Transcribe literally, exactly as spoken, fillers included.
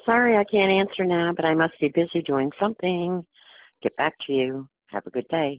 Sorry I can't answer now, but I must be busy doing something. Get back to you. Have a good day.